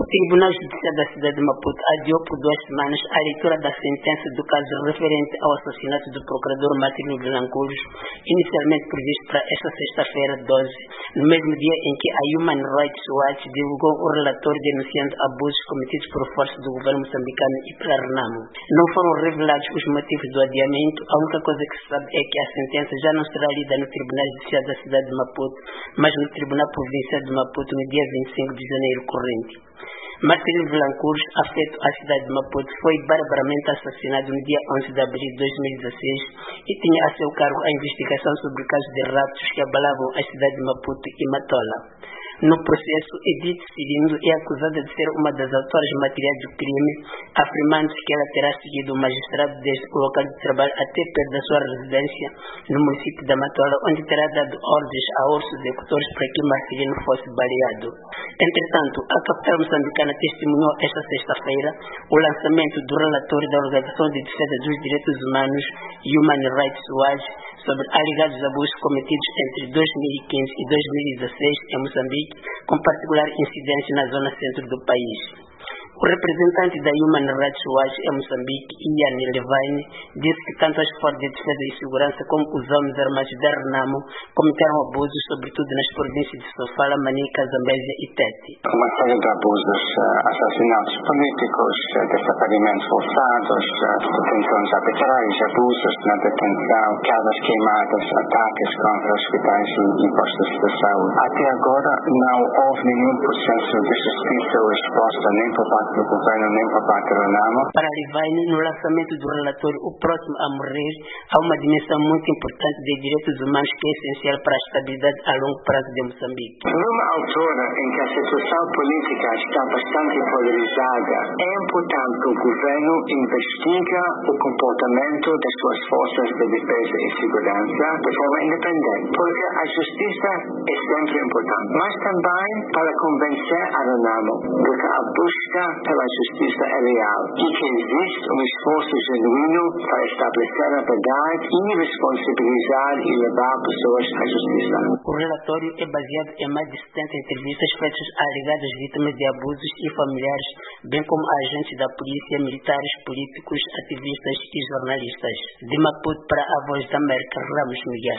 Tribunal Judiciário da cidade de Maputo adiou por 2 semanas a leitura da sentença do caso referente ao assassinato do procurador Martílio Vilanculos, inicialmente previsto para esta sexta-feira 12, no mesmo dia em que a Human Rights Watch divulgou o relatório denunciando abusos cometidos por força do governo moçambicano e pela RENAMO. Não foram revelados os motivos do adiamento. A única coisa que se sabe é que a sentença já não será lida no Tribunal Judiciário da cidade de Maputo, mas no Tribunal Provincial de Maputo no dia 25 de janeiro corrente. Martílio Vilanculos, afeto à cidade de Maputo, foi barbaramente assassinado no dia 11 de abril de 2016 e tinha a seu cargo a investigação sobre casos de raptos que abalavam a cidade de Maputo e Matola. No processo, Edith Cirino é acusada de ser uma das autoras materiais do crime, afirmando que ela terá seguido o magistrado desde o local de trabalho até perto da sua residência no município da Matola, onde terá dado ordens a outros executores para que Marcelino fosse baleado. Entretanto, a capital moçambicana testemunhou esta sexta-feira o lançamento do relatório da Organização de Defesa dos Direitos Humanos Human Rights Watch sobre alegados abusos cometidos entre 2015 e 2016 em Moçambique, com particular incidência na zona centro do país. O representante da Human Rights Watch em Moçambique, Ian Levine, disse que tanto as forças de defesa e segurança como os homens armados da RENAMO cometeram abusos, sobretudo nas províncias de Sofala, Manica, Zambésia e Tete. Uma série de abusos, assassinatos políticos, desaparecimentos forçados, detenções arbitrárias, abusos na detenção, casas queimadas, ataques contra hospitais e postos de saúde. Até agora não houve nenhum processo de justiça ou resposta nem por parte do governo nem por parte da RENAMO. Para Levine, no lançamento do relatório O Próximo a Morrer, há uma dimensão muito importante de direitos humanos que é essencial para a estabilidade a longo prazo de Moçambique. Numa altura em que a situação política está bastante polarizada, é importante que o governo investigue o comportamento das suas forças de defesa e segurança de forma independente, porque a justiça é sempre importante, mas também para convencer a RENAMO de que a busca pela justiça é real e que existe um esforço genuíno para estabelecer a verdade e responsabilizar e levar pessoas à justiça. O relatório é baseado em mais de 70 entrevistas feitas a alegadas vítimas de abusos e familiares, bem como a agentes da polícia, militares, políticos, ativistas e jornalistas. De Maputo para a Voz da América, Ramos Miguel.